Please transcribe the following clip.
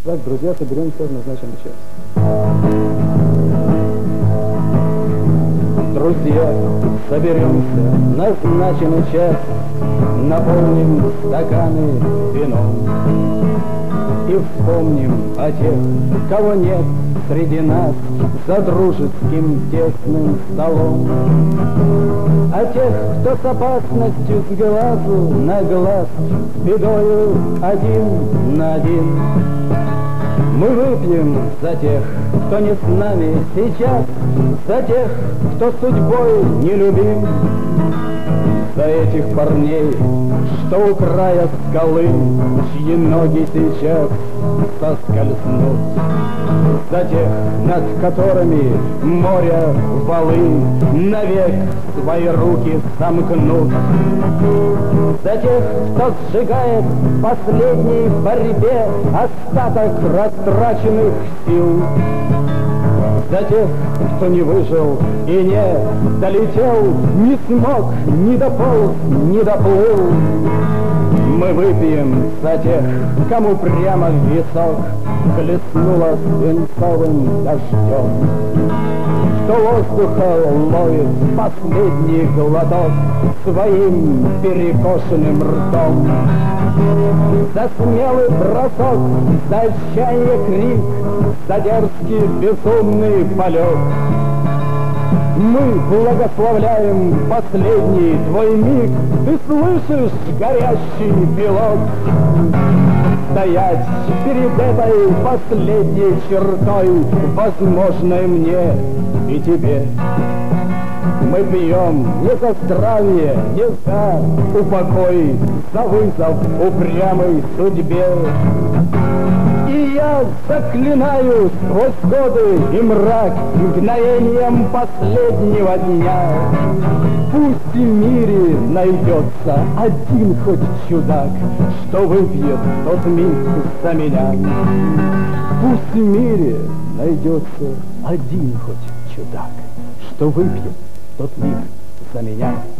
Так, друзья, соберемся в назначенный час. Друзья, соберемся в назначенный час, наполним стаканы вином и вспомним о тех, кого нет среди нас за дружеским тесным столом, о тех, кто с опасностью с глазу на глаз, с бедою один на один. Мы выпьем за тех, кто не с нами сейчас, за тех, кто судьбой не любим, за этих парней, что у края скалы, чьи ноги сейчас соскользнут, за тех, над которыми моря валы навек свои руки сомкнут, за тех, кто сжигает в последней борьбе остаток растраченных сил, за тех, кто не выжил и не долетел, не смог, не дополз, не доплыл. Мы выпьем за тех, кому прямо в висок хлестнуло свинцовым дождем, кто воздуха ловит последний глоток своим перекошенным ртом. За смелый бросок, за отчаяние крик, за дерзкий безумный полет. Мы благословляем последний твой миг, ты слышишь, горящий пилот? Стоять перед этой последней чертой, возможной мне и тебе. Мы пьем не за здравие, не за упокой, за вызов упрямой судьбе. И я заклинаю сквозь годы и мрак мгновением последнего дня. Пусть в мире найдется один хоть чудак, что выпьет тот миг за меня. Пусть в мире найдется один хоть чудак, что выпьет тот миг за меня.